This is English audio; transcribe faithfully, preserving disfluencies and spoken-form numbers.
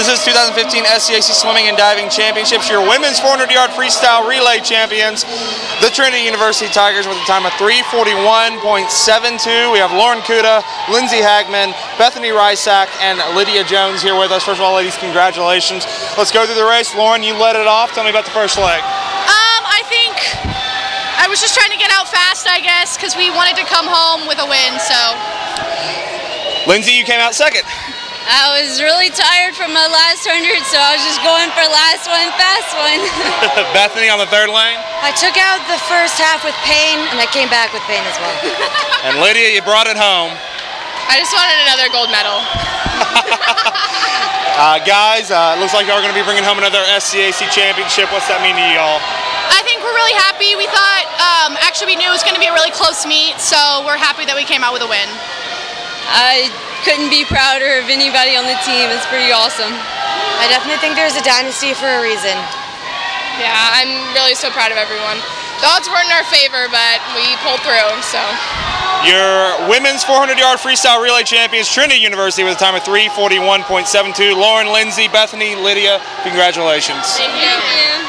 This is two thousand fifteen S C A C Swimming and Diving Championships. Your women's four hundred yard freestyle relay champions, the Trinity University Tigers, with a time of three forty-one point seven two. We have Lauren Kuda, Lindsay Hagman, Bethany Rysack, and Lydia Jones here with us. First of all, ladies, congratulations. Let's go through the race. Lauren, you led it off. Tell me about the first leg. Um, I think I was just trying to get out fast, I guess, because we wanted to come home with a win. So. Lindsay, you came out second. I was really tired from my last hundred, so I was just going for last one, fast one. Bethany on the third lane. I took out the first half with pain, and I came back with pain as well. And Lydia, you brought it home. I just wanted another gold medal. uh, guys, uh, looks like y'all are going to be bringing home another S C A C championship. What's that mean to y'all? I think we're really happy. We thought, um, actually we knew it was going to be a really close meet, so we're happy that we came out with a win. I couldn't be prouder of anybody on the team. It's pretty awesome. I definitely think there's a dynasty for a reason. Yeah, I'm really so proud of everyone. The odds weren't in our favor, but we pulled through, so. Your women's four hundred yard freestyle relay champions, Trinity University, with a time of three forty-one point seven two. Lauren, Lindsay, Bethany, Lydia, congratulations. Thank you. Thank you.